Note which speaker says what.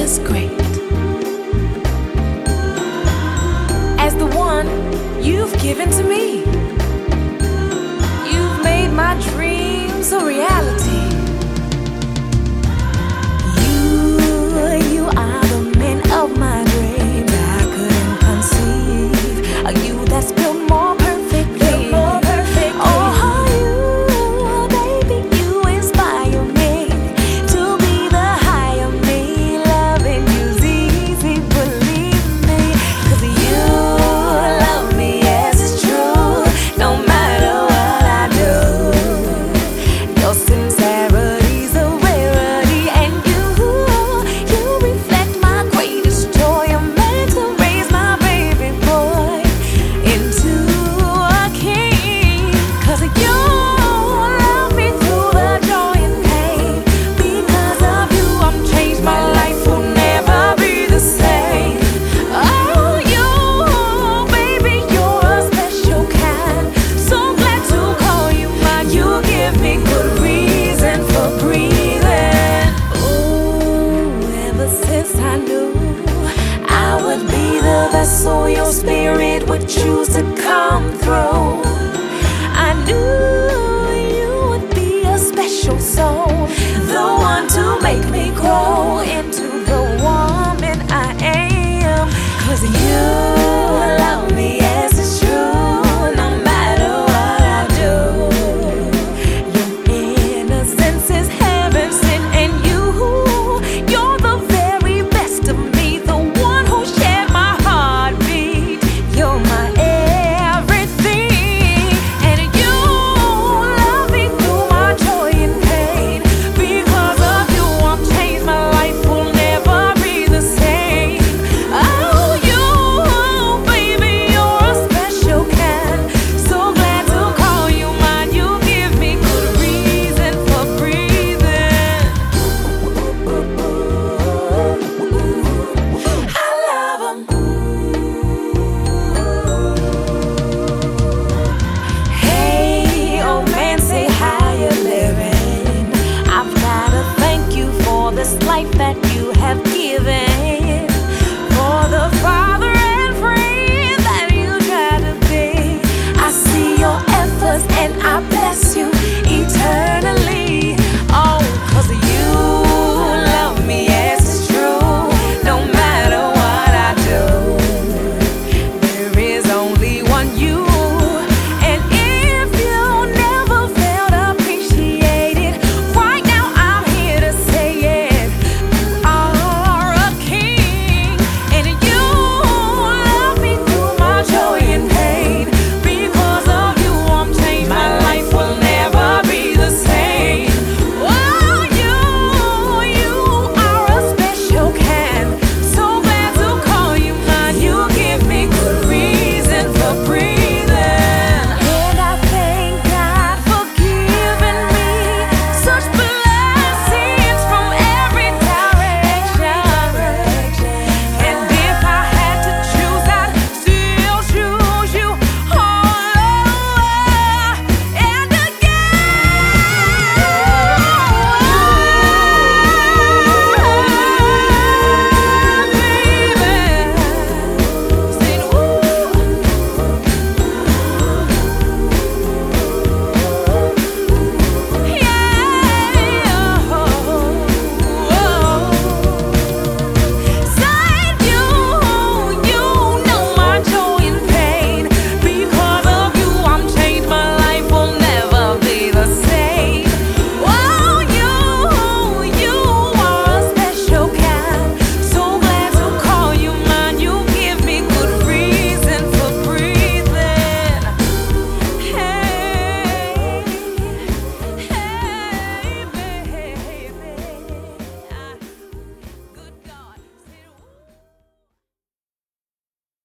Speaker 1: as great as the one you've given to me. You've made my dreams a reality. You are the man of my dreams. I couldn't conceive a you that's built more perfectly. Oh, you, baby, you inspire me to be the higher me. Loving you's easy, believe me, 'cause you love me as it's true. No matter what I do, your sincerity's a rarity, and you reflect my greatest joy. I'm meant to raise my baby boy into a king, 'cause you love me through the joy and pain. Because of you, I'm changed. My life will never be the same. Oh, you, baby, you're a special kind. So glad to call you mine. You give me good reason for breathing. Oh, ever since I knew I would be the vessel your spirit would choose to come through, I knew you would be a special soul, the one to make me grow into the woman I am. 'Cause you love me as it's true. No matter what I do, your innocence is heaven sent, and you're the very best of me, the one who shared my heartbeat. You're my everything, and you love me through my joy and pain. Because of you, I'm changed. My life will never be the same. Oh, you, baby, you're a special kind. So glad to call you mine. You give me good reason for breathing. I love 'em. Hey, old man, say how you living. I've gotta thank you for this life that you have given.